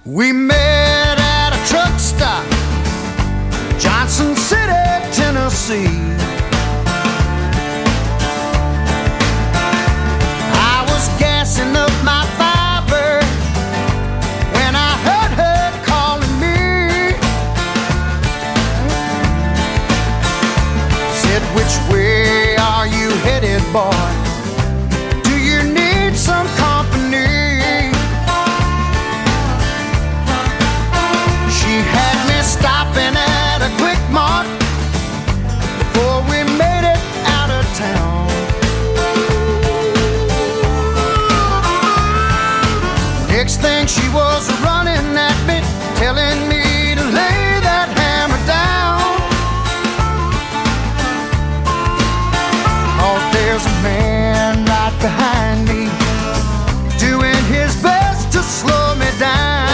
We met at a truck stop, Johnson City, Tennessee. I was gassing up my Firebird when I heard her calling me. Said, which way are you headed, boy? Do you need some company? She had me stopping at a Quick Mart before we made it out of town. Next thing she was running at me, telling me to lay that hammer down. 'Cause there's a man right behind me doing his best to slow me down.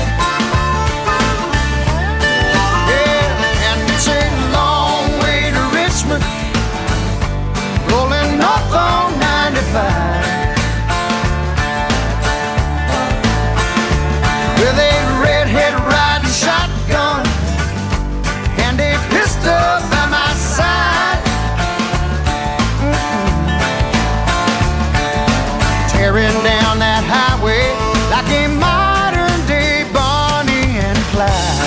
Rolling north on 95 with a redhead riding shotgun and a pistol by my side. Tearing down that highway like a modern day Bonnie and Clyde.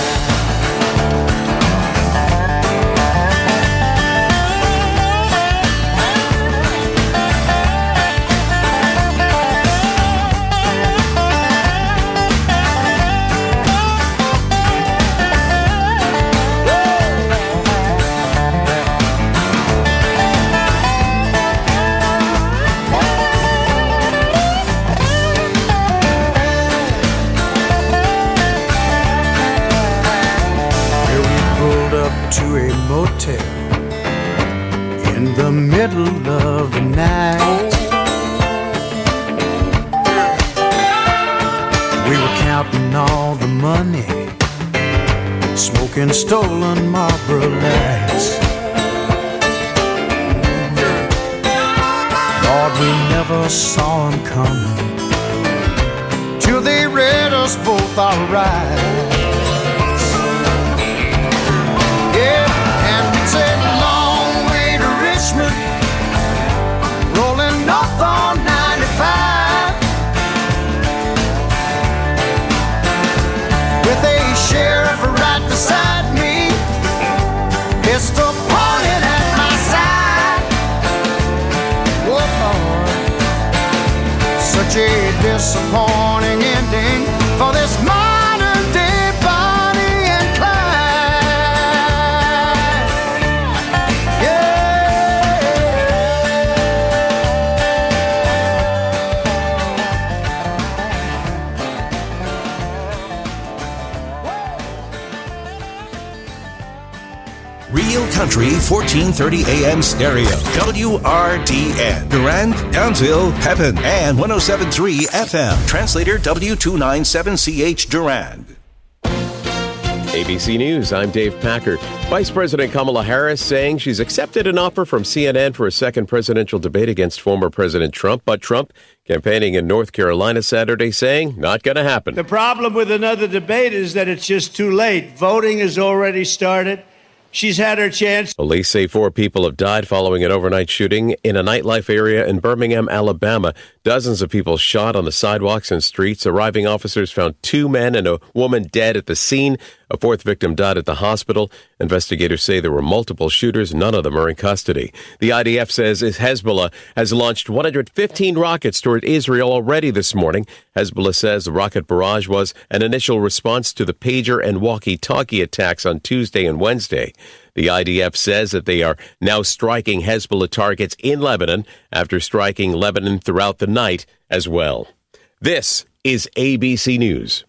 To a motel in the middle of the night. We were counting all the money, smoking stolen Marlboro Lights. Lord, we never saw them coming till they read us both our rights. Yeah, and it's a long way to Richmond, rolling north on 95, with a sheriff right beside me, pistol pointed at my side. Oh Lord, such a disappointing ending for this modern day Bonnie and Clyde. Real Country 1430 AM stereo. WRDN. Durand, Townsville, Pepin, and 107.3 FM. Translator W297CH Durand. ABC News, I'm Dave Packard. Vice President Kamala Harris saying she's accepted an offer from CNN for a second presidential debate against former President Trump, but Trump campaigning in North Carolina Saturday saying not going to happen. The problem with another debate is that it's just too late. Voting has already started. She's had her chance. Police say 4 people have died following an overnight shooting in a nightlife area in Birmingham, Alabama. Dozens of people shot on the sidewalks and streets. Arriving officers found 2 men and a woman dead at the scene. A 4th victim died at the hospital. Investigators say there were multiple shooters. None of them are in custody. The IDF says Hezbollah has launched 115 rockets toward Israel already this morning. Hezbollah says the rocket barrage was an initial response to the pager and walkie-talkie attacks on Tuesday and Wednesday. The IDF says that they are now striking Hezbollah targets in Lebanon after striking Lebanon throughout the night as well. This is ABC News.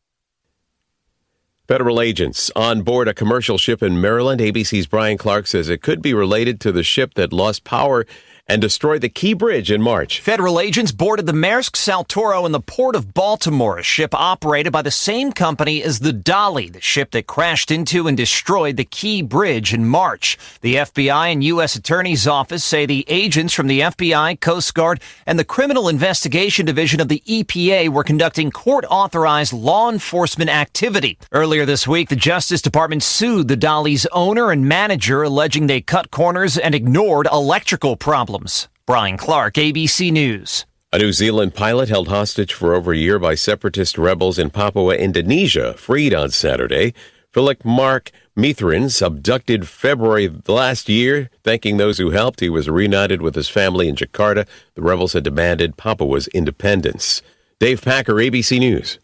Federal agents on board a commercial ship in Maryland. ABC's Brian Clark says it could be related to the ship that lost power and destroy the Key Bridge in March. Federal agents boarded the Maersk Saltoro in the port of Baltimore, a ship operated by the same company as the Dolly, the ship that crashed into and destroyed the Key Bridge in March. The FBI and U.S. Attorney's Office say the agents from the FBI, Coast Guard, and the Criminal Investigation Division of the EPA were conducting court-authorized law enforcement activity. Earlier this week, the Justice Department sued the Dolly's owner and manager, alleging they cut corners and ignored electrical problems. Brian Clark, ABC News. A New Zealand pilot held hostage for over a year by separatist rebels in Papua, Indonesia, freed on Saturday. Philip Mark Mithrins, abducted February last year. Thanking those who helped, he was reunited with his family in Jakarta. The rebels had demanded Papua's independence. Dave Packer, ABC News.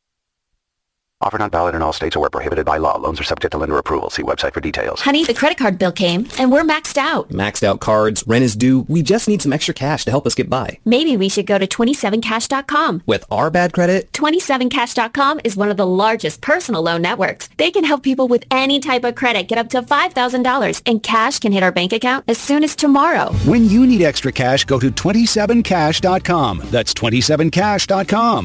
Offer not valid in all states or prohibited by law. Loans are subject to lender approval. See website for details. Honey, the credit card bill came, and we're maxed out. Maxed out cards, rent is due. We just need some extra cash to help us get by. Maybe we should go to 27cash.com. With our bad credit? 27cash.com is one of the largest personal loan networks. They can help people with any type of credit get up to $5,000, and cash can hit our bank account as soon as tomorrow. When you need extra cash, go to 27cash.com. That's 27cash.com.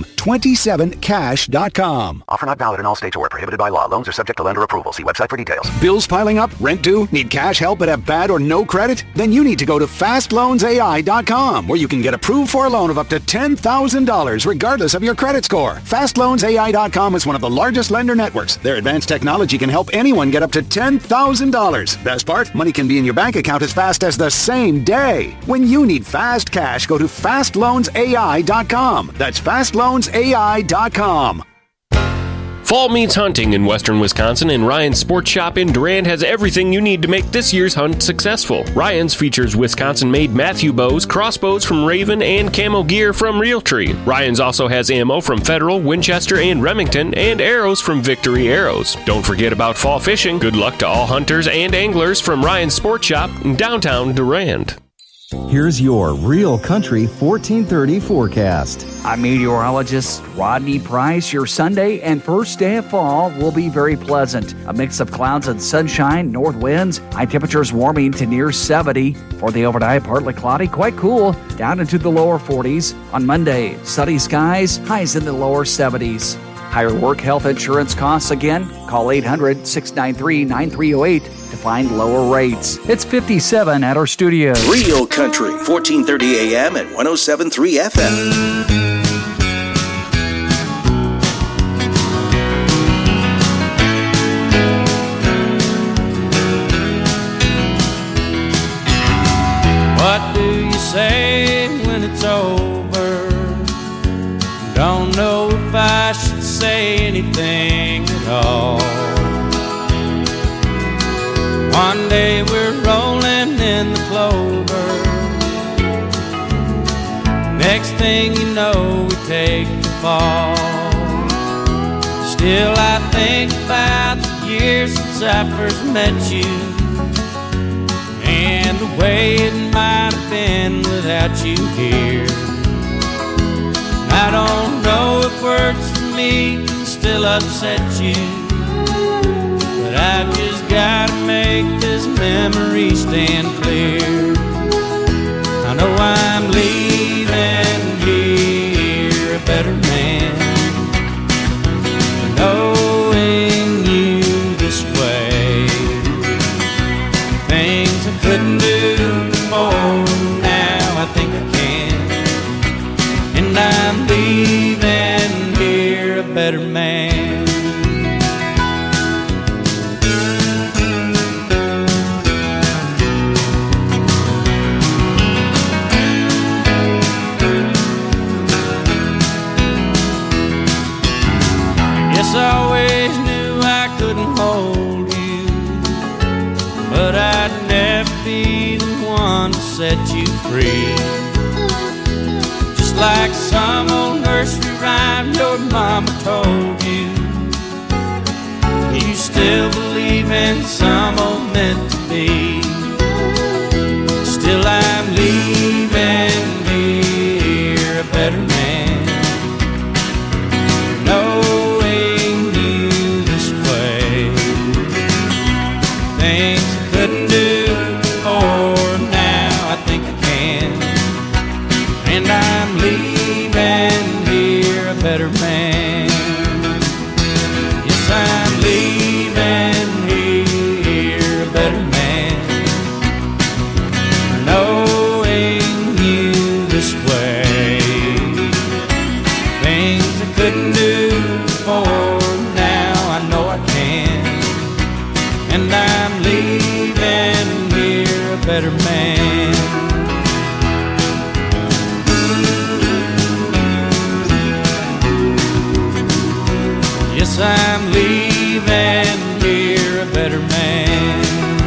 27cash.com. Offer not valid in all states or prohibited by law. Loans are subject to lender approval. See website for details. Bills piling up? Rent due? Need cash help but have bad or no credit? Then you need to go to FastLoansAI.com, where you can get approved for a loan of up to $10,000 regardless of your credit score. FastLoansAI.com is one of the largest lender networks. Their advanced technology can help anyone get up to $10,000. Best part? Money can be in your bank account as fast as the same day. When you need fast cash, go to FastLoansAI.com. That's FastLoansAI.com. Fall means hunting in western Wisconsin, and Ryan's Sports Shop in Durand has everything you need to make this year's hunt successful. Ryan's features Wisconsin-made Matthew bows, crossbows from Raven, and camo gear from Realtree. Ryan's also has ammo from Federal, Winchester, and Remington, and arrows from Victory Arrows. Don't forget about fall fishing. Good luck to all hunters and anglers from Ryan's Sports Shop in downtown Durand. Here's your Real Country 1430 forecast. I'm meteorologist Rodney Price. Your Sunday and first day of fall will be very pleasant. A mix of clouds and sunshine, north winds, high temperatures warming to near 70. For the overnight, partly cloudy, quite cool, down into the lower 40s. On Monday, sunny skies, highs in the lower 70s. Higher work health insurance costs again. Call 800-693-9308 to find lower rates. It's 57 at our studio. Real Country, 1430 AM and 107.3 FM. What do you say when it's over? Don't know if I should say anything at all. One day we're rolling in the clover. Next thing you know, we take the fall. Still I think about the years since I first met you, and the way it might have been without you here. I don't know if words for me can still upset you, but I've just gotta make this memory stand clear. I know I'm leaving here a better man, knowing you this way. Things I couldn't do before, now I think I can, and I'm leaving here a better man. Yes, I always knew I couldn't hold you, but I'd never be the one to set you free. Just like some old nursery rhyme your mama told you, you still believe in some old meant to be. Still I'm leaving here a better man, knowing you this way. Things I couldn't do before, now I think I can. man. Yes, I'm leaving here a better man for knowing you this way. Things I couldn't do before, now I know I can. And I'm leaving here a better man. Yes, I'm leaving here a better man.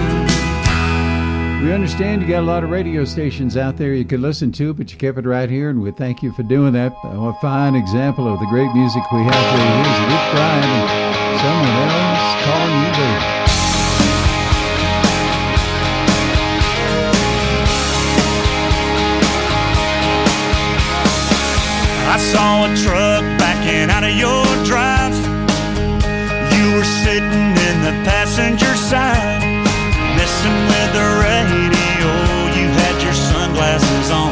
We understand you got a lot of radio stations out there you could listen to, but you kept it right here, and we thank you for doing that. A fine example of the great music we have for you. Here's Rick Bryan and Someone Else Calling You Baby. I saw a truck backing out of your drive. You were sitting in the passenger side, messing with the radio. You had your sunglasses on.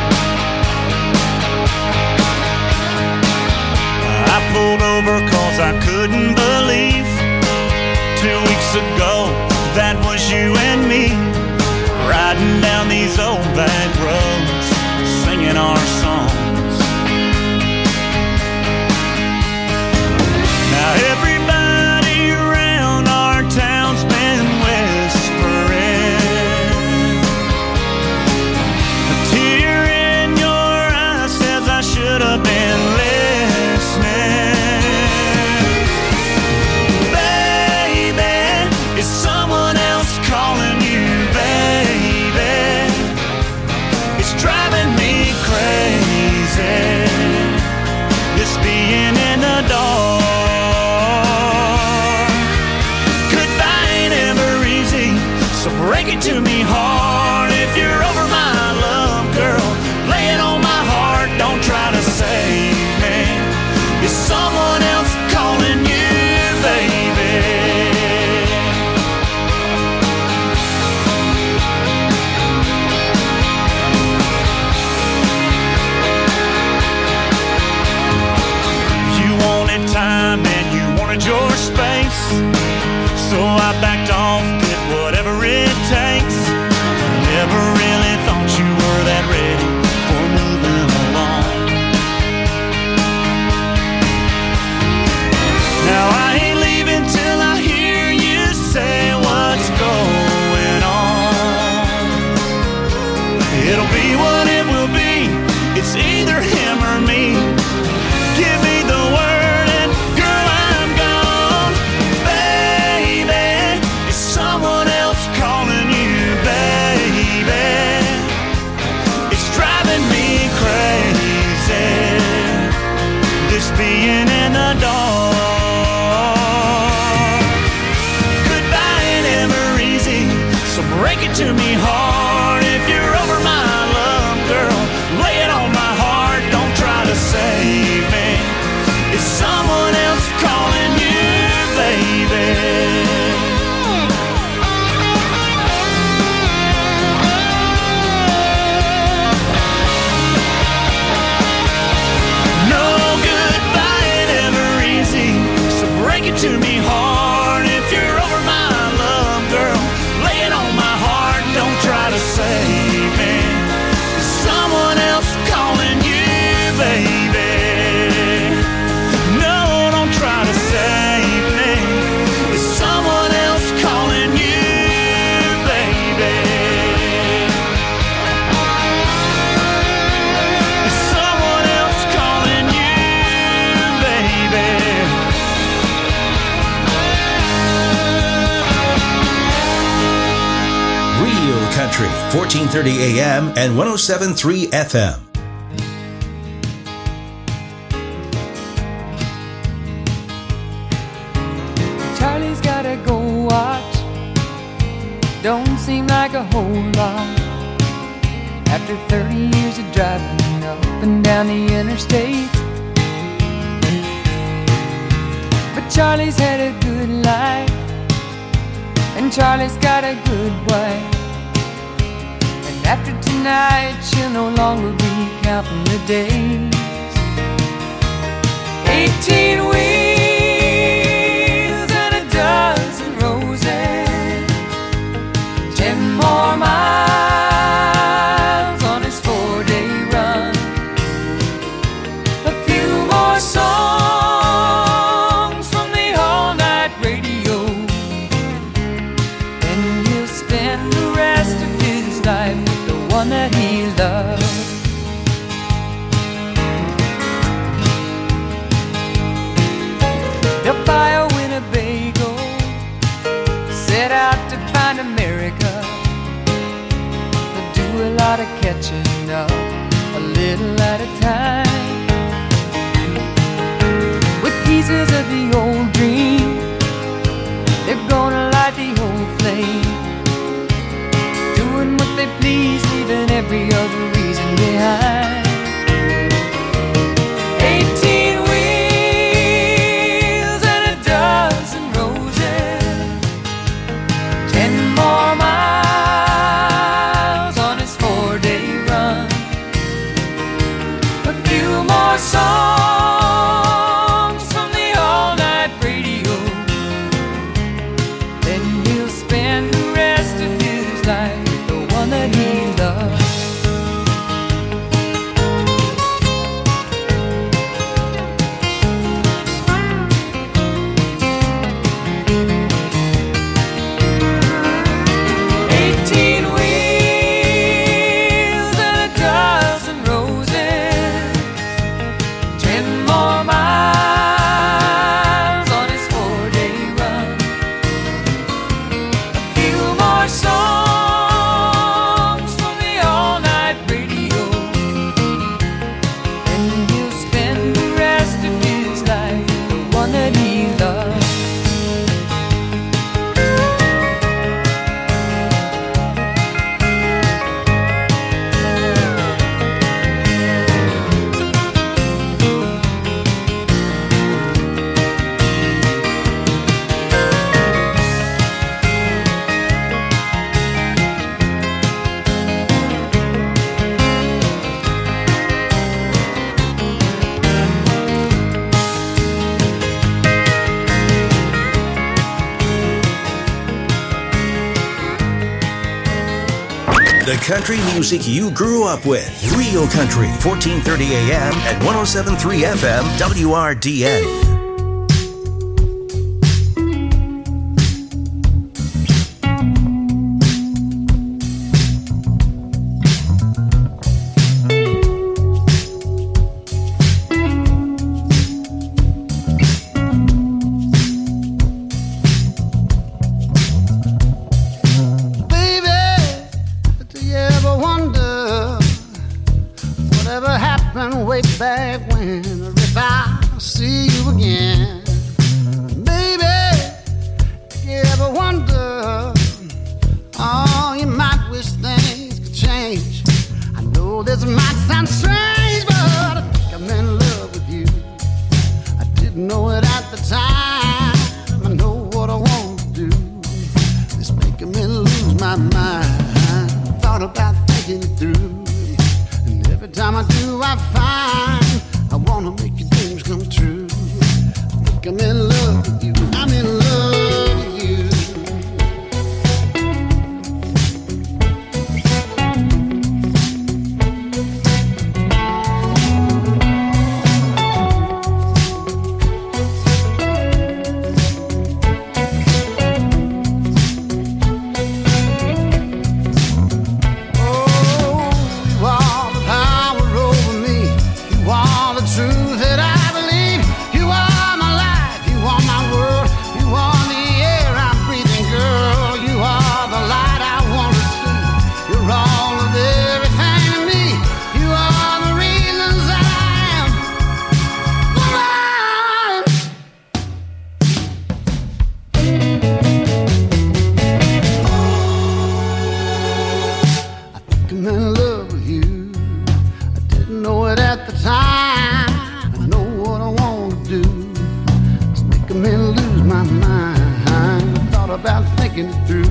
I pulled over cause I couldn't believe 2 weeks ago that was you and me, riding down these old back roads, singing our songs. Now everybody around our town's been whispering. A tear in your eye says I should have been listening. Baby, is someone else calling you baby? It's driving me crazy, this being in the dark. So break it to me hard. If you're over my love, girl, lay it on my heart. Don't try to save me. Is someone else calling you, baby? You wanted time and you wanted your space, so I backed off, did whatever it takes. Never really thought you were that ready for moving along. Now I ain't leaving till I hear you say what's going on. It'll be what it will be. It's either him or me. Give me the word and girl, I'm gone. Baby, is someone else calling you, baby? It's driving me crazy, this being in the dark. Goodbye ain't ever easy, so break it to me hard. If you're over my love, girl, lay it on my heart. Don't try to save me. Is someone else calling you, baby? Break it to me hard. If you're over my love, girl, lay it on my heart. Don't try to save me. There's someone else calling you, baby. No, don't try to save me. There's someone else calling you, baby. There's someone else calling you, baby. Country, 1430 AM and 107.3 FM. Charlie's gotta go watch. Don't seem like a whole lot. After 30 years of driving up and down the interstate, but Charlie's had a good life, and Charlie's got a good wife. After tonight, she'll no longer be counting the days. 18 wheels and a dozen roses, 10 more miles on his 4-day run, a few more songs from the all-night radio, then he'll spend the rest of his life with the one that he loves. They'll buy a Winnebago, set out to find America. They'll do a lot of catching up, a little at a time, with pieces of the old dream. They're gonna light the old flame, doing what they please, leaving every other reason behind. 18 wheels and a dozen roses, 10 more miles on his 4-day run, a few more songs from the all-night radio, then he'll spend the rest of his life with the one that he loves. The country music you grew up with. Real Country, 1430 AM and 107.3 FM, WRDN. About thinking it through,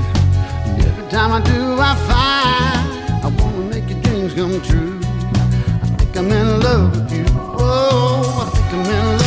and every time I do, I find I wanna make your dreams come true. I think I'm in love with you. Oh, I think I'm in love.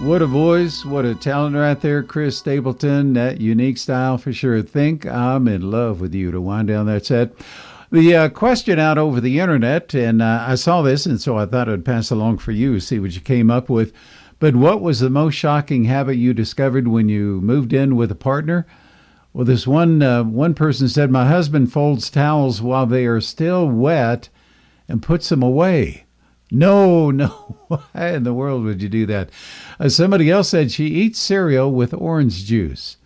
What a voice, what a talent right there, Chris Stapleton. That unique style for sure. Think I'm in love with you to wind down that set. The question out over the internet, and I saw this, and so I thought I'd pass along for you, see what you came up with. But what was the most shocking habit you discovered when you moved in with a partner? Well, this one person said, my husband folds towels while they are still wet and puts them away. No, why in the world would you do that? Somebody else said she eats cereal with orange juice.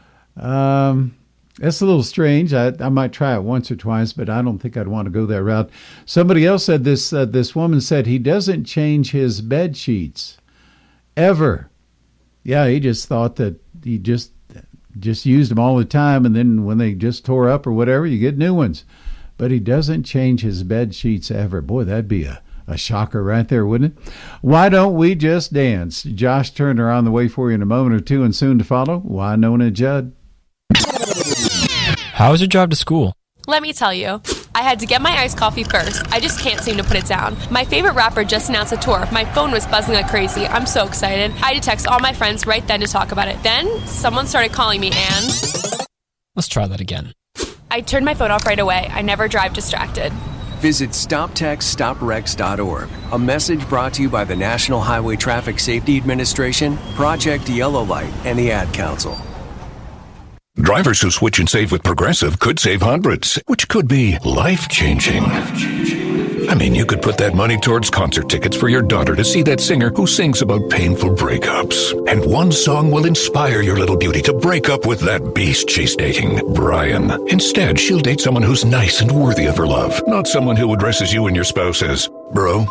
That's a little strange. I might try it once or twice, but I don't think I'd want to go that route. Somebody else said this woman said he doesn't change his bed sheets ever. Yeah, he just thought that he just used them all the time, and then when they just tore up or whatever, you get new ones. But he doesn't change his bed sheets ever. Boy, that'd be a shocker right there, wouldn't it? Why don't we just dance? Josh Turner on the way for you in a moment or two, and soon to follow, Winona Judd. How was your drive to school? Let me tell you. I had to get my iced coffee first. I just can't seem to put it down. My favorite rapper just announced a tour. My phone was buzzing like crazy. I'm so excited. I had to text all my friends right then to talk about it. Then, someone started calling me and... Let's try that again. I turned my phone off right away. I never drive distracted. Visit StopTextStopWrecks.org. A message brought to you by the National Highway Traffic Safety Administration, Project Yellow Light, and the Ad Council. Drivers who switch and save with Progressive could save hundreds, which could be life-changing. I mean, you could put that money towards concert tickets for your daughter to see that singer who sings about painful breakups. And one song will inspire your little beauty to break up with that beast she's dating, Brian. Instead, she'll date someone who's nice and worthy of her love, not someone who addresses you and your spouse as bro.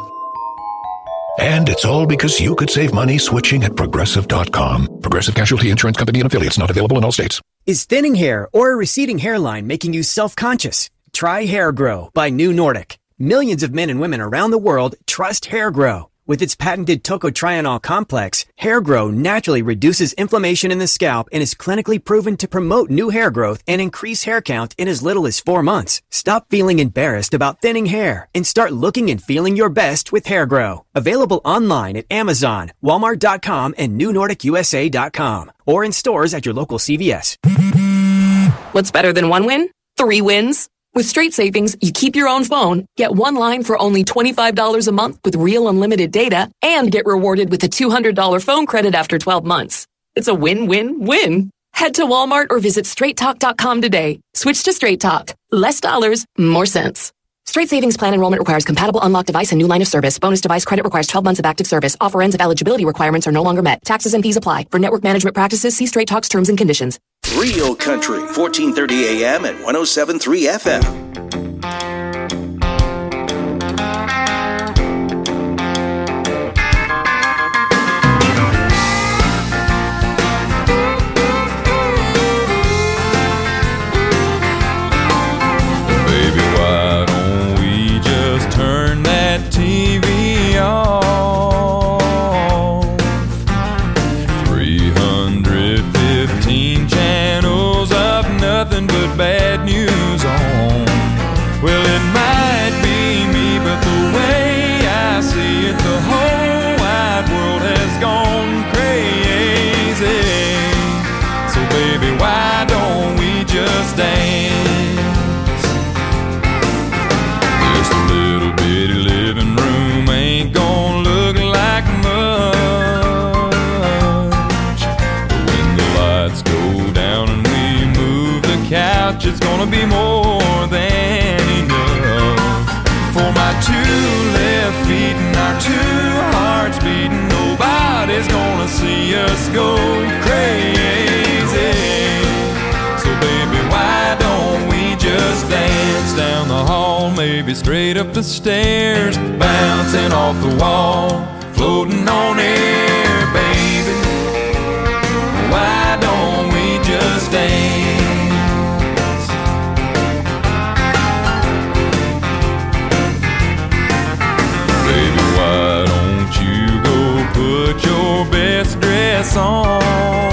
And it's all because you could save money switching at Progressive.com. Progressive Casualty Insurance Company and Affiliates, not available in all states. Is thinning hair or a receding hairline making you self-conscious? Try Hair Grow by New Nordic. Millions of men and women around the world trust Hair Grow. With its patented tocotrienol complex, Hair Grow naturally reduces inflammation in the scalp and is clinically proven to promote new hair growth and increase hair count in as little as 4 months. Stop feeling embarrassed about thinning hair and start looking and feeling your best with Hair Grow. Available online at Amazon, Walmart.com, and NewNordicUSA.com, or in stores at your local CVS. What's better than one win? 3 wins. With Straight Savings, you keep your own phone, get one line for only $25 a month with real unlimited data, and get rewarded with a $200 phone credit after 12 months. It's a win-win-win. Head to Walmart or visit straighttalk.com today. Switch to Straight Talk. Less dollars, more sense. Straight Savings Plan enrollment requires compatible unlocked device and new line of service. Bonus device credit requires 12 months of active service. Offer ends if eligibility requirements are no longer met. Taxes and fees apply. For network management practices, see Straight Talk's terms and conditions. Real Country, 1430 AM and 107.3 FM. TV off. 315 channels of nothing but bad news on. Well, it might be me, but the way I see it, the whole wide world has gone crazy. So baby, why don't we just dance? Just a little bitty living room ain't gonna look like much. But when the lights go down and we move the couch, it's gonna be more than enough. For my 2 left feet and our 2 hearts beating, nobody's gonna see us go crazy. So baby, why don't we just dance down the hall, maybe straight up the stairs, bouncing off the wall, floating on air, baby. Why don't we just dance? Baby, why don't you go put your best dress on,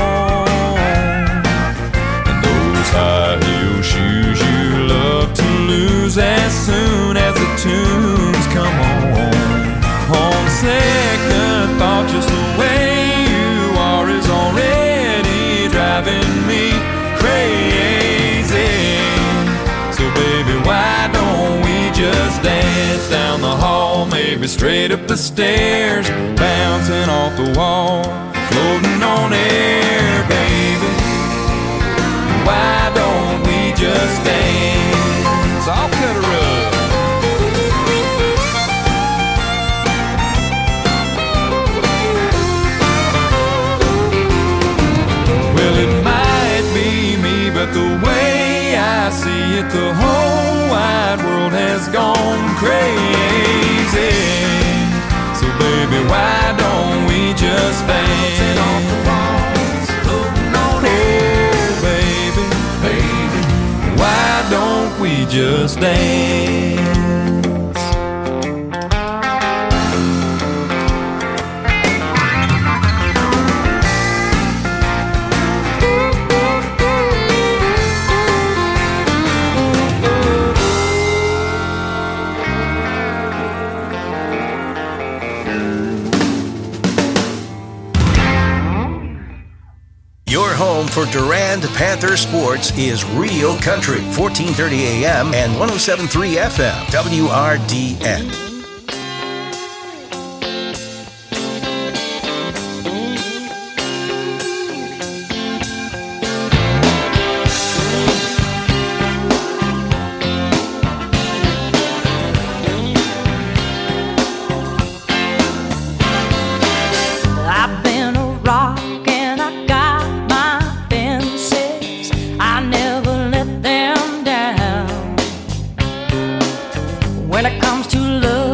and those high heel shoes you love to lose as soon as the tunes come on. On second thought, just the way you heads down the hall, maybe straight up the stairs, bouncing off the wall, floating on air, baby. Why don't we just dance? I'll cut a rug. Well, it might be me, but the way I see it, the whole wide world has gone crazy. So baby, why don't we just dance? Oh baby, why don't we just dance? Your home for Durand Panther sports is Real Country, 1430 AM and 107.3 FM, WRDN. I've been a rock and I got my fences. I never let them down. When it comes to love,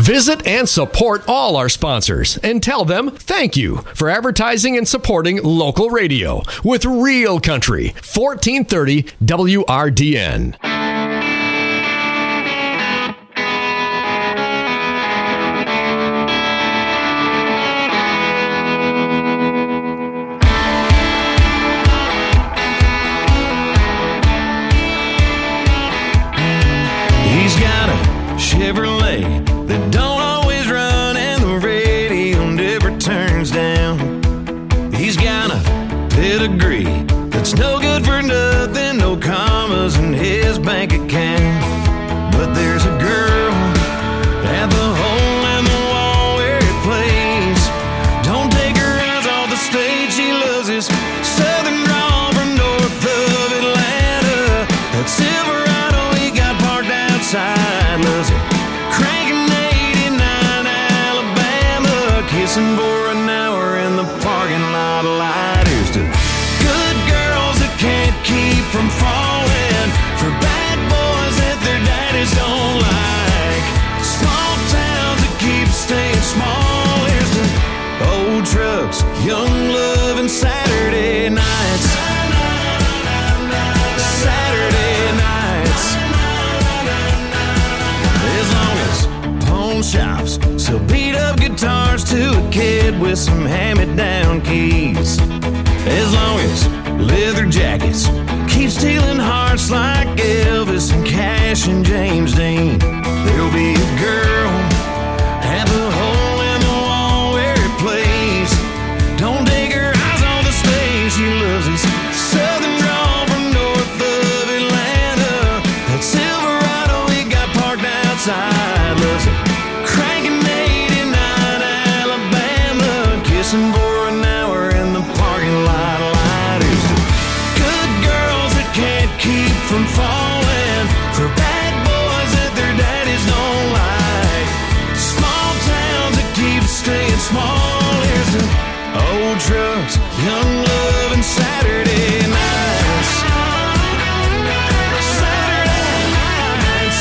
Visit and support all our sponsors and tell them thank you for advertising and supporting local radio with Real Country, 1430 WRDN. He's got a Chevrolet that don't always run and the radio never turns down. He's got a pedigree that's no good for nothing, no commas in his bank account. But there's a girl at the hole in the wall where it plays. Don't take her eyes off the stage, she loves his southern drawl from north of Atlanta. That Silverado he got parked outside, loves it cranking 89 Alabama, kissing for an hour in the parking lot light. Here's to good girls that can't keep from falling, for bad boys that their daddies don't like, small towns that keep staying small. Here's to old trucks, young love, and Saturday nights. Saturday nights. As long as pawn shops sell beat up guitars to a kid with some hand-me-down keys, as long as leather jackets keep stealing hearts like Elvis and Cash and James Dean, there'll be a girl at the hole in the wall where it plays. Don't take her eyes on the stage, she loves his southern drawl from north of Atlanta. That Silverado he got parked outside, loves it cranking 89 Alabama, kissing for an hour in the parking lot light. Here's to good girls that can't keep from falling, for bad boys that their daddies don't like, small towns that keep staying small. Here's to old trucks, young love, and Saturday nights. Saturday nights.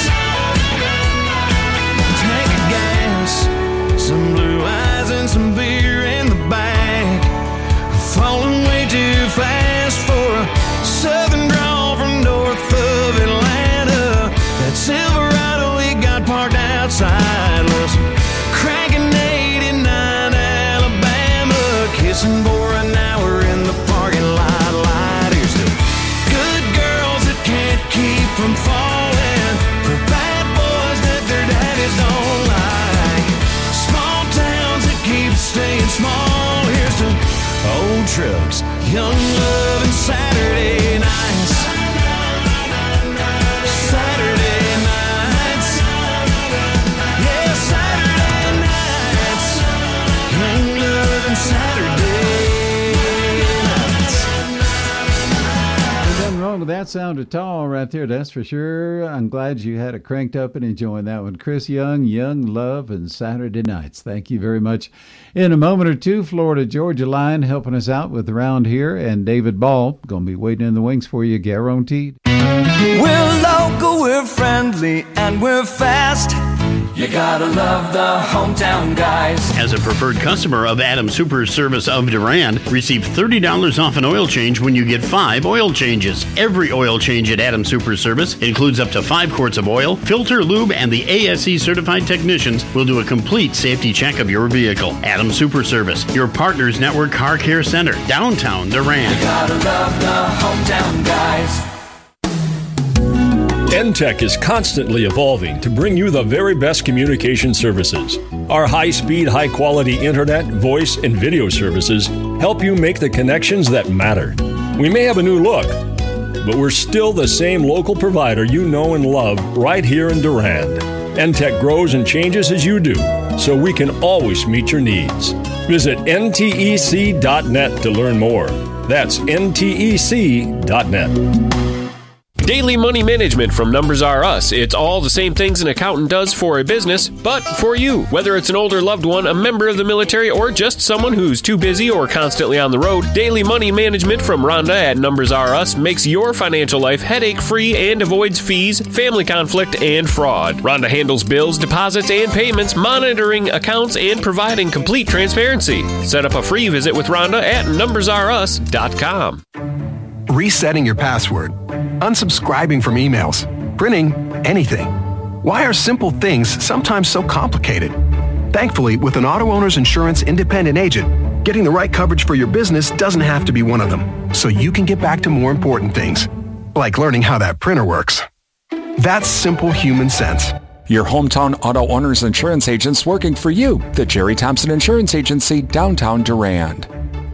Tank of gas, some blue eyes, and some beer in the back. Falling way too fast for a southern drawl from north of Atlanta. That Silverado he got parked outside, loves cranking 89 Alabama, kissing for an hour in the parking lot light. Here's to good girls that can't keep from falling, for bad boys that their daddies don't like, small towns that keep staying small. Here's to old trucks, young love, and Saturday nights. Saturday nights. Yeah, Saturday nights. Young love and Saturday nights. Nothing wrong with that sound at all right there, that's for sure. I'm glad you had it cranked up and enjoying that one. Chris Young, Young Love, and Saturday Nights. Thank you very much. In a moment or two, Florida-Georgia line helping us out with Around Here, and David Ball going to be waiting in the wings for you, guaranteed. We're local, we're friendly, and we're fast. You gotta love the hometown guys. As a preferred customer of Adam Super Service of Durand, receive $30 off an oil change when you get 5 oil changes. Every oil change at Adam Super Service includes up to 5 quarts of oil, filter, lube, and the ASE certified technicians will do a complete safety check of your vehicle. Adam Super Service, your Partners Network Car Care Center, downtown Durand. You gotta love the hometown guys. NTEC is constantly evolving to bring you the very best communication services. Our high-speed, high-quality internet, voice, and video services help you make the connections that matter. We may have a new look, but we're still the same local provider you know and love right here in Durand. NTEC grows and changes as you do, so we can always meet your needs. Visit ntec.net to learn more. That's ntec.net. Daily Money Management from Numbers R Us. It's all the same things an accountant does for a business, but for you. Whether it's an older loved one, a member of the military, or just someone who's too busy or constantly on the road, Daily Money Management from Rhonda at Numbers R Us makes your financial life headache-free and avoids fees, family conflict, and fraud. Rhonda handles bills, deposits, and payments, monitoring accounts, and providing complete transparency. Set up a free visit with Rhonda at numbersrus.com. Resetting your password, unsubscribing from emails, printing anything. Why are simple things sometimes so complicated? Thankfully, with an Auto Owners Insurance independent agent, getting the right coverage for your business doesn't have to be one of them, so you can get back to more important things, like learning how that printer works. That's simple human sense. Your hometown Auto Owners Insurance agents working for you. The Jerry Thompson Insurance Agency, downtown Durand.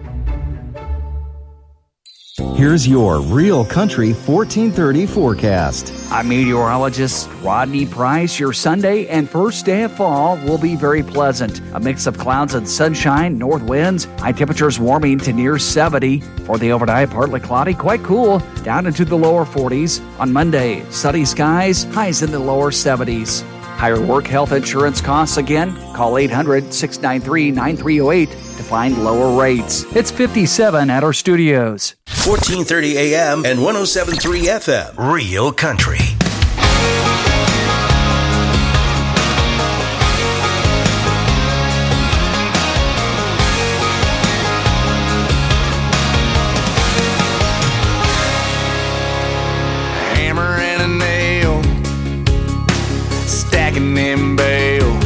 Here's your Real Country 1430 forecast. I'm meteorologist Rodney Price. Your Sunday and first day of fall will be very pleasant. A mix of clouds and sunshine, north winds, high temperatures warming to near 70. For the overnight, partly cloudy, quite cool, down into the lower 40s. On Monday, sunny skies, highs in the lower 70s. Higher work health insurance costs again? Call 800-693-9308 to find lower rates. It's 57 at our studios. 1430 AM and 107.3 FM. Real Country. Hammer and a nail, stacking them bales.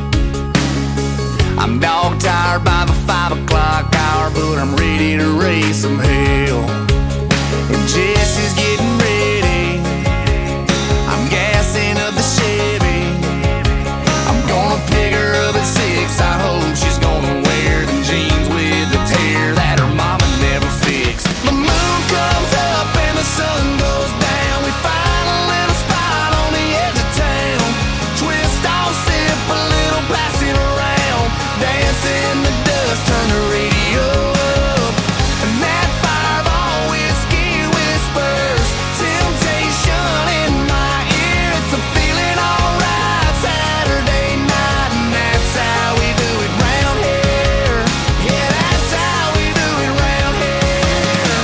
I'm dog tired by the 5 o'clock hour, but I'm ready to raise some hell. And Jesse's getting ready, I'm gassing up the Chevy. I'm gonna pick her up at 6, I hope she's gonna wear the jeans with the tear that her mama never fixed. The moon comes up and the sun goes down, we find a little spot on the edge of town. Twist off, sip a little, pass it around, dance in the dust, turn the radio up. And that fireball whiskey whispers temptation in my ear. It's a feeling alright Saturday night, and that's how we do it round here. Yeah, that's how we do it round here.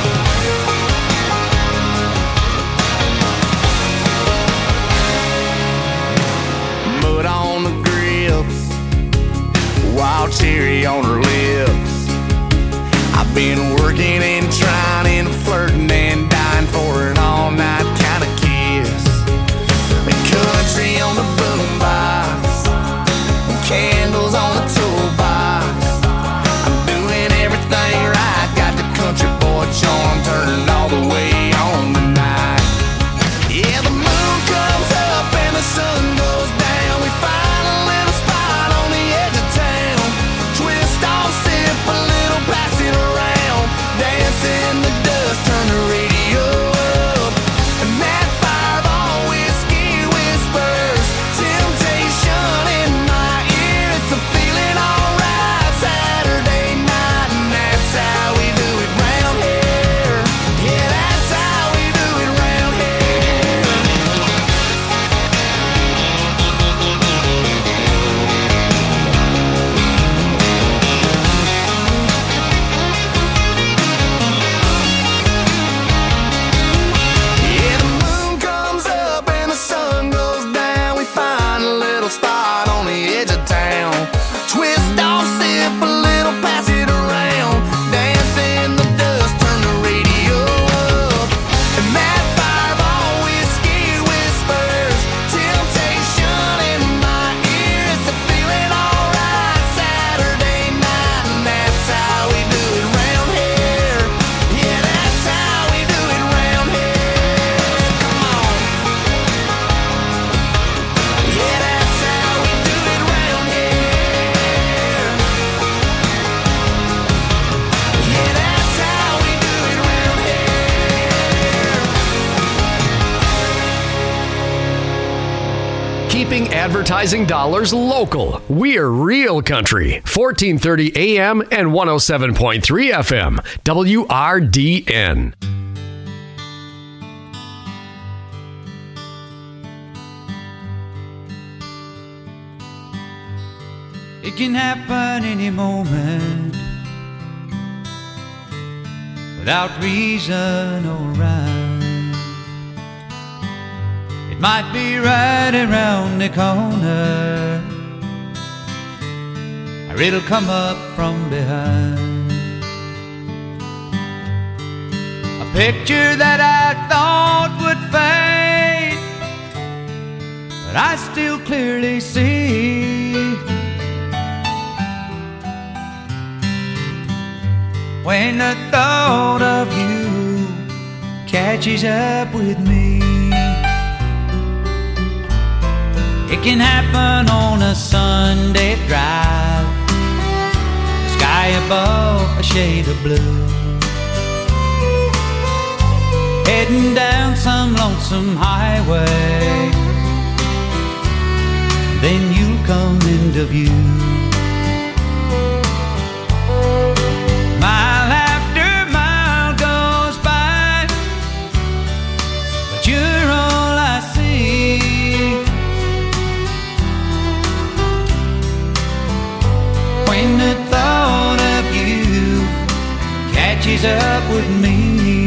Mud on the grips, wild cherry on her lips. I've been working and trying and flirting and dying for an all-night kind of kiss. The country on the boombox, candles on the toolbox. I'm doing everything right, got the country boy charm turned all the way on tonight. Yeah, the moon comes up and the sun goes down, we find a little spot on the edge of town. Twist off, sip a little, pass it around, dance in the dust, turn the radio up. And that fireball whiskey whispers temptation in my ear. It's a feeling alright Saturday night, and that's how we do it round here. Yeah, that's how we do it round here. Yeah, the moon comes up and the sun goes down, we find a little spot on the edge of town. Twist off, sip a little, pass it around, dance in the dust, turn the radio up. And that fireball whiskey whispers temptation in my ear. It's a feeling alright Saturday night, and that's how we do it round here. Yeah, that's how we do it round here. Come on. Yeah, that's how we do it round here. Yeah, that's how we do it round here. Keeping advertising dollars local. We're Real Country. 1430 AM and 107.3 FM. WRDN. It can happen any moment, without reason or rhyme. It might be right around the corner, or it'll come up from behind. A picture that I thought would fade, but I still clearly see. When the thought of you catches up with me. It can happen on a Sunday drive, the sky above a shade of blue, heading down some lonesome highway, then you'll come into view. Mile after mile goes by, but you're all I see. When the thought of you catches up with me.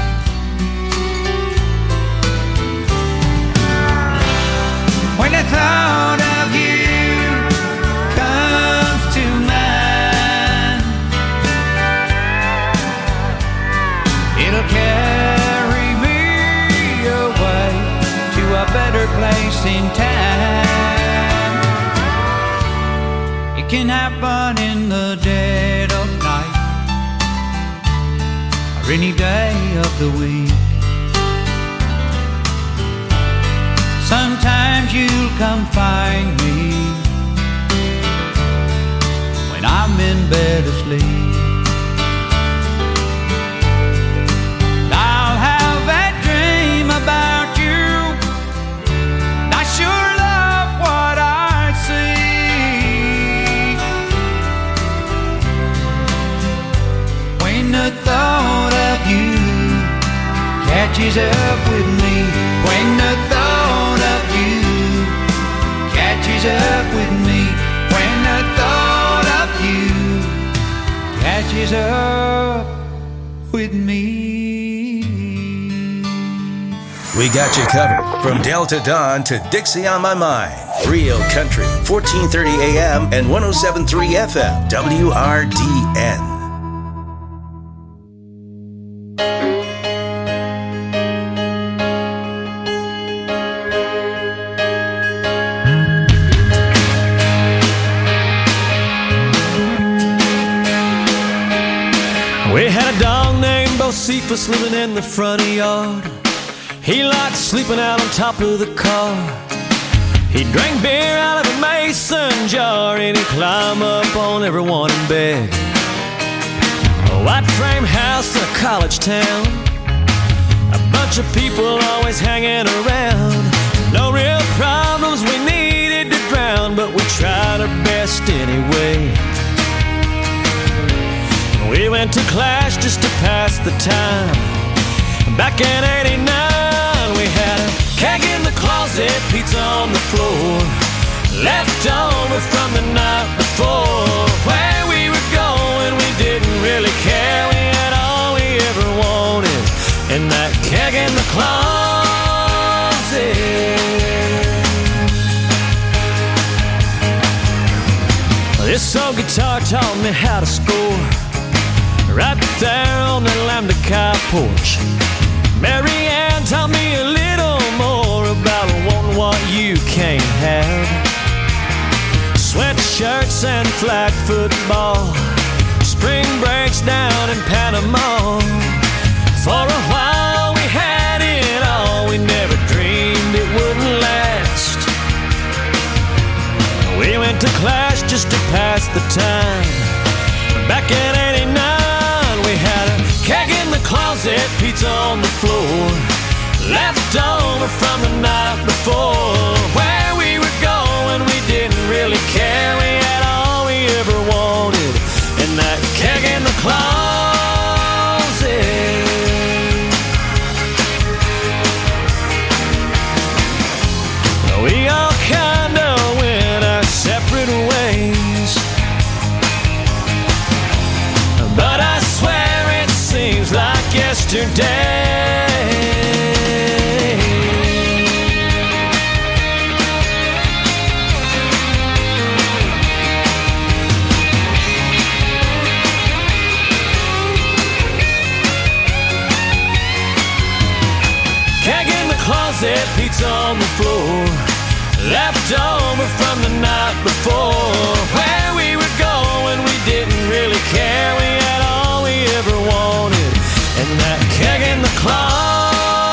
When the thought of you comes to mind, it'll carry me away to a better place in time. It can happen in the dead of night, or any day of the week. Sometimes you'll come find me when I'm in bed asleep. I'll have that dream about you, I sure love what I see. When the thought of you catches up with me, when the thought of you catches up with me, when the thought of you catches up with me. We got you covered from Delta Dawn to Dixie on My Mind. Real Country, 1430 AM and 107.3 FM, WRDN. We had a dog named Bocephus living in the front yard. He liked sleeping out on top of the car. He drank beer out of a mason jar, and he'd climb up on everyone in bed. A white frame house in a college town, a bunch of people always hanging around. No real problems we needed to drown, but we tried our best anyway. We went to Clash just to pass the time. Back in '89, we had a keg in the closet, pizza on the floor, left over from the night before. Where we were going, we didn't really care. We had all we ever wanted in that keg in the closet. This old guitar taught me how to score, right there on the Lambda Cow porch. Mary Ann taught me a little more about wanting what you can't have. Sweatshirts and flag football, spring breaks down in Panama. For a while we had it all, we never dreamed it wouldn't last. We went to Clash just to pass the time. Back in '89, we had a keg in the closet, pizza on the floor, left over from the night before. Where we were going, we didn't really care. We had all we ever wanted in that keg in the closet. We all kinda went our separate ways. yesterday. Keg in the closet, pizza on the floor, left over from the night before. Where we were going, we didn't really care. We had all we ever wanted, and that keg in the closet.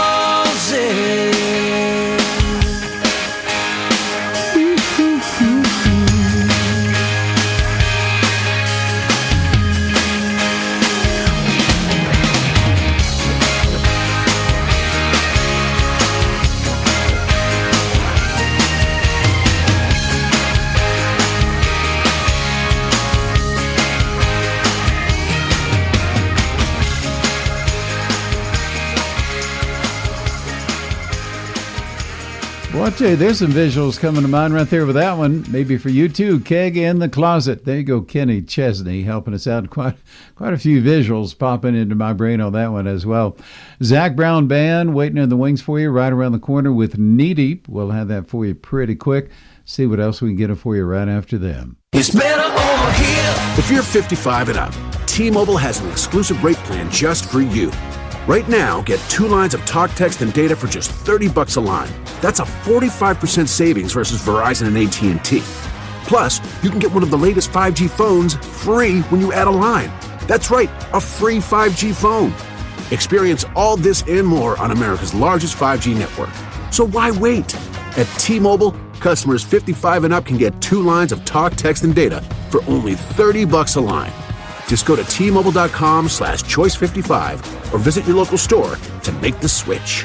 Well, I'll tell you, there's some visuals coming to mind right there with that one. Maybe for you too. Keg in the closet. There you go, Kenny Chesney helping us out. Quite a few visuals popping into my brain on that one as well. Zac Brown Band waiting in the wings for you right around the corner with Knee Deep. We'll have that for you pretty quick. See what else we can get for you right after them. It's better over here. If you're 55 and up, T-Mobile has an exclusive rate plan just for you. Right now, get 2 lines of talk, text, and data for just $30 a line. That's a 45% savings versus Verizon and AT&T. Plus, you can get one of the latest 5G phones free when you add a line. That's right, a free 5G phone. Experience all this and more on America's largest 5G network. So why wait? At T-Mobile, customers 55 and up can get 2 lines of talk, text, and data for only $30 a line. Just go to T-Mobile.com/choice55 or visit your local store to make the switch.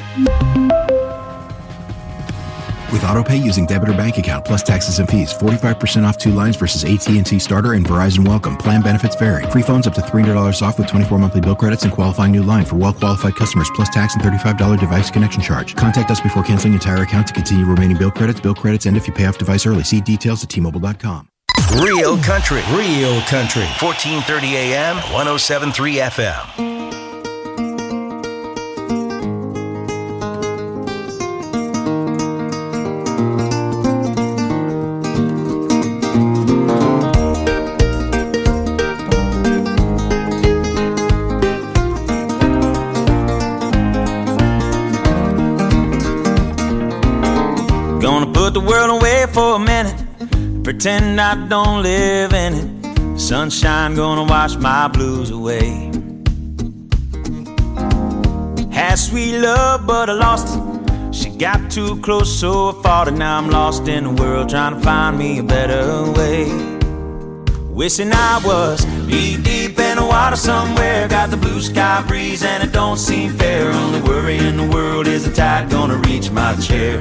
With AutoPay using debit or bank account plus taxes and fees, 45% off 2 lines versus AT&T Starter and Verizon Welcome. Plan benefits vary. Free phones up to $300 off with 24 monthly bill credits and qualifying new line for well-qualified customers plus tax and $35 device connection charge. Contact us before canceling entire account to continue remaining bill credits. Bill credits end if you pay off device early. See details at T-Mobile.com. Real country. 1430 AM, 107.3 FM. Gonna put the world away for a minute, pretend I don't live in it. Sunshine gonna wash my blues away. Had sweet love, but I lost it. She got too close, so I fought it. Now I'm lost in the world, trying to find me a better way. Wishing I was deep in the water somewhere. Got the blue sky breeze and it don't seem fair. Only worry in the world is the tide gonna reach my chair.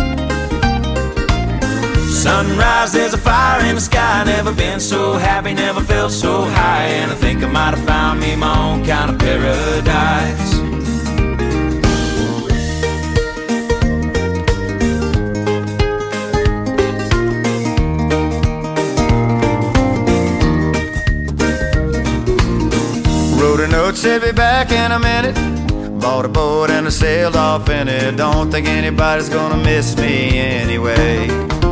Sunrise, there's a fire in the sky. Never been so happy, never felt so high. And I think I might have found me my own kind of paradise. Wrote a note, said be back in a minute. Bought a boat and I sailed off in it. Don't think anybody's gonna miss me anyway.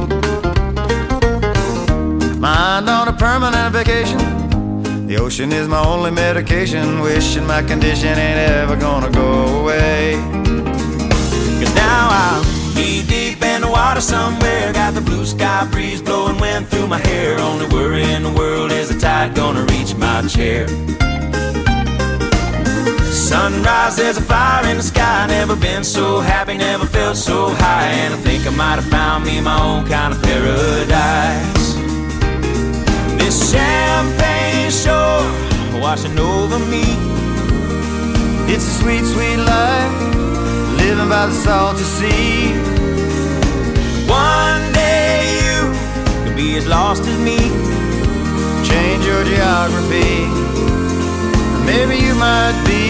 Mind on a permanent vacation. The ocean is my only medication. Wishing my condition ain't ever gonna go away. Cause now I'm deep in the water somewhere. Got the blue sky breeze blowing wind through my hair. Only worry in the world is the tide gonna reach my chair. Sunrise, there's a fire in the sky. Never been so happy, never felt so high. And I think I might have found me my own kind of paradise. This champagne shore washing over me. It's a sweet, sweet life, living by the salty sea. One day you could be as lost as me. Change your geography, maybe you might be.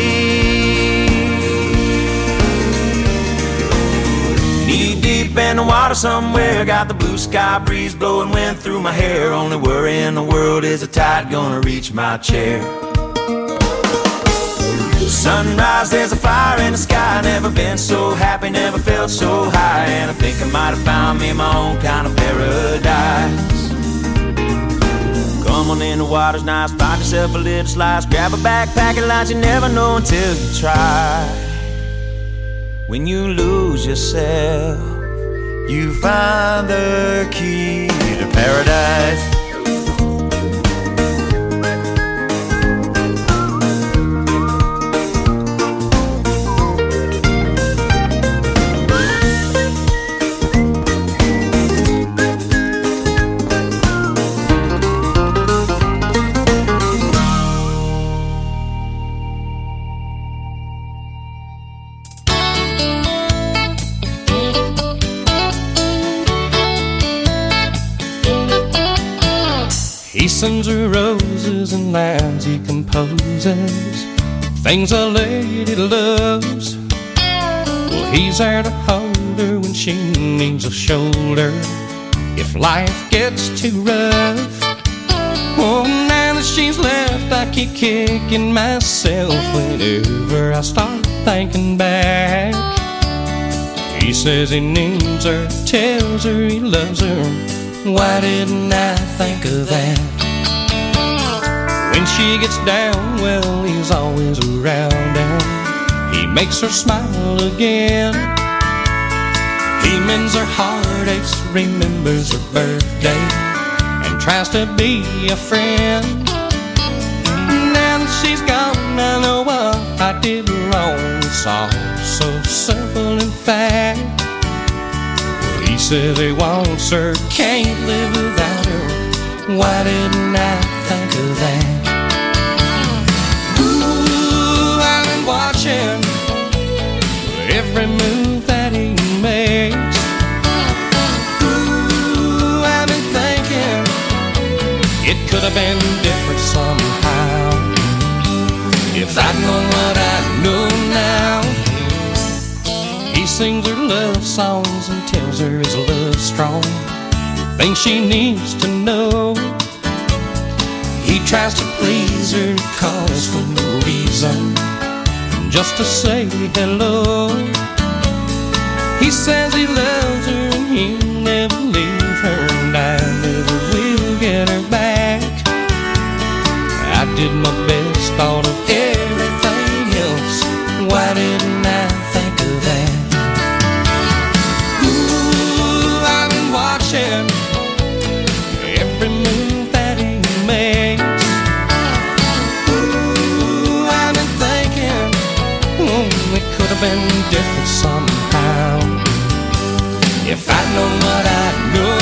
Knee deep in the water somewhere. Got the blue sky breeze blowing wind through my hair. Only worry in the world is the tide gonna reach my chair. Sunrise, there's a fire in the sky. Never been so happy, never felt so high. And I think I might have found me my own kind of paradise. Come on in, the water's nice. Find yourself a little slice. Grab a backpack and lunch. You never know until you try. When you lose yourself, you find the key to paradise. He sends her roses and lines he composes, things a lady loves. Well, he's there to hold her when she needs a shoulder, if life gets too rough. Oh, now that she's left, I keep kicking myself whenever I start thinking back. He says he needs her, tells her he loves her. Why didn't I think of that? When she gets down, well, he's always around and he makes her smile again. He mends her heartaches, remembers her birthday, and tries to be a friend. Now that she's gone, I know what I did wrong. It's all so simple in fact. He says he wants her, can't live without her. Why didn't I think of that? Ooh, I've been watching every move that he makes. Ooh, I've been thinking it could have been different somehow if I'd known what I know now. He sings her love songs and tells her his love's strong, things she needs to know. He tries to please her, calls for no reason, just to say hello. He says he loves her and he'll never leave her, and I never will get her back. I did my best, thought of everything else. Why didn't I think of that? Every move that he makes. Ooh, I've been thinking, it could have been different somehow if I'd known what I know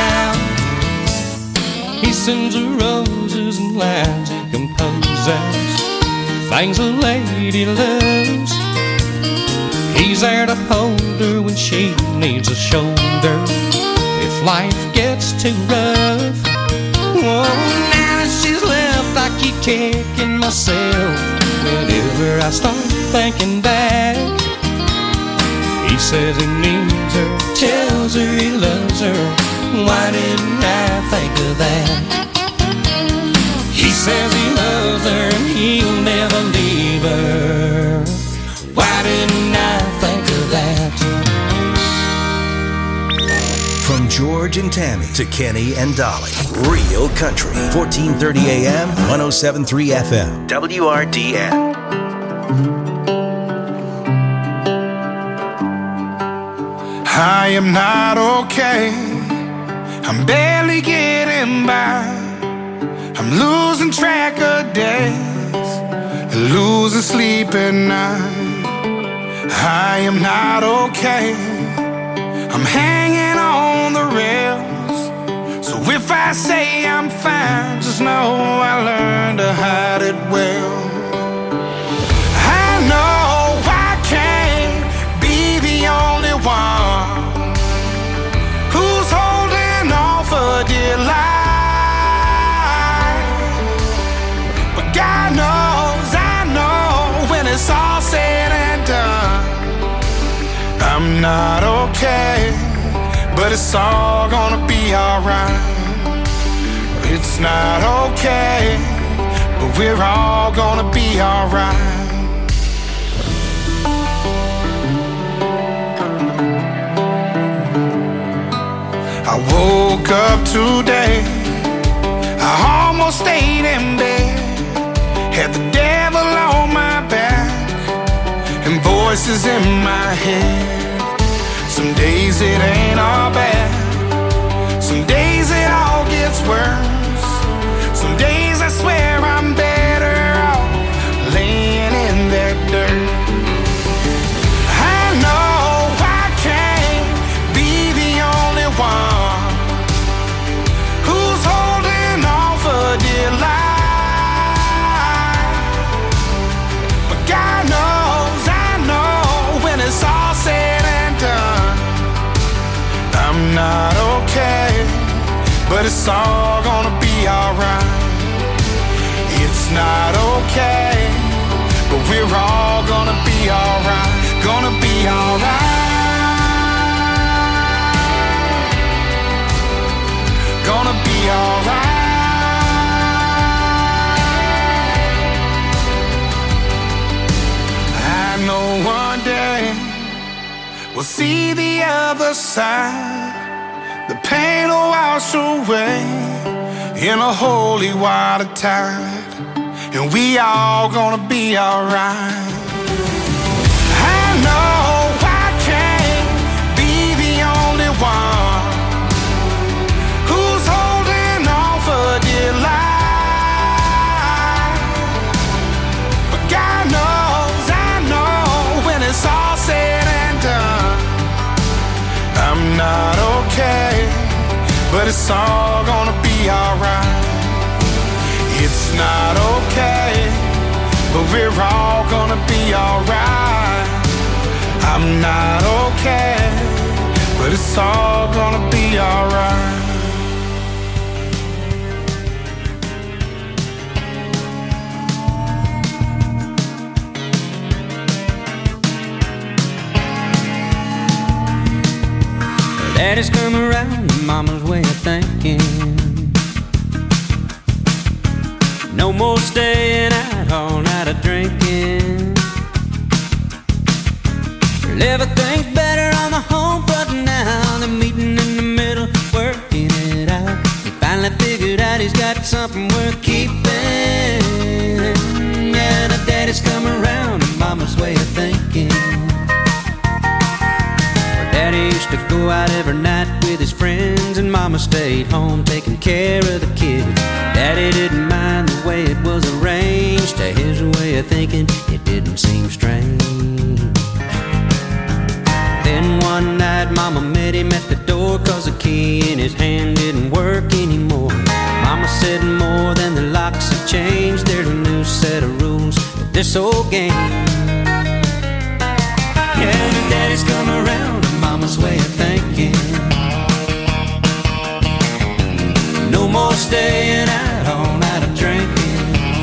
now. He sends her roses and lines he composes, things a lady loves. He's there to hold her when she needs a shoulder, if life gets too rough. Oh, now that she's left, I keep kicking myself whenever I start thinking back. He says he needs her, tells her he loves her. Why didn't I think of that? He says he loves her and he'll never leave her. Why didn't I think of that? From George and Tammy to Kenny and Dolly. Real Country. 1430 AM, 107.3 FM. WRDN. I am not okay. I'm barely getting by. I'm losing track of days, losing sleep at night. I am not okay. I'm hanging on the rails. So if I say I'm fine, just know I learned to hide it well. I know I can't be the only one who's holding on for dear life. But God knows, I know, when it's all said and done, I'm not okay, but it's all gonna be alright. It's not okay, but we're all gonna be alright. woke up today, I almost stayed in bed. Had the devil on my back and voices in my head. Some days it ain't all bad, some days it all gets worse. Some days I swear I'm better off laying in that dirt. I know I can't be the only one who's holding on for dear life. But God knows, I know, when it's all said and done, I'm not okay, but it's all gonna be alright. It's not okay, but we're all gonna be alright. Gonna be alright. Gonna be alright. I know one day we'll see the other side. The pain will wash away in a holy water tide, and we all gonna be alright. I know I can't be the only one who's holding on for dear life. But God knows, I know, when it's all said and done, I'm not okay, but it's all gonna be alright. It's not okay, but we're all gonna be alright. I'm not okay, but it's all gonna be alright. Daddy's come around to mama's way of thinking. No more staying out all night of drinking. Well, everything's better on the home front now. They're meeting in the middle, working it out. He finally figured out he's got something worth keeping. Yeah, the daddy's come around to mama's way of thinking. Daddy used to go out every night with his friends, and mama stayed home taking care of the kids. Daddy didn't mind the way it was arranged. To his way of thinking, it didn't seem strange. Then one night mama met him at the door, 'cause the key in his hand didn't work anymore. Mama said more than the locks have changed. There's a new set of rules to this old game. Yeah, the daddy's come around to mama's way of thinking. No more staying out all night of drinking.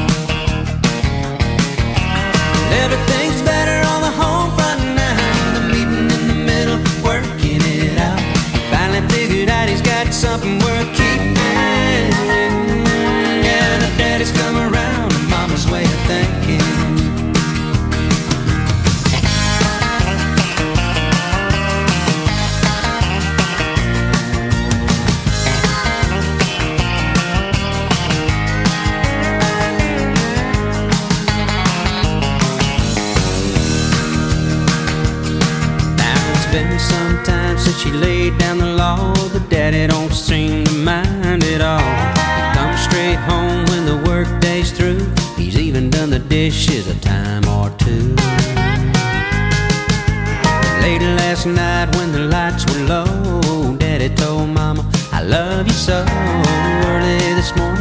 Everything's better on the home front now. The meeting in the middle, working it out. Finally figured out he's got something worth keeping. Yeah, the daddy's come around to mama's way of thinking. Been some time since she laid down the law, but daddy don't seem to mind at all. He comes straight home when the work day's through. He's even done the dishes a time or two. Late last night when the lights were low, daddy told mama, I love you so. Early this morning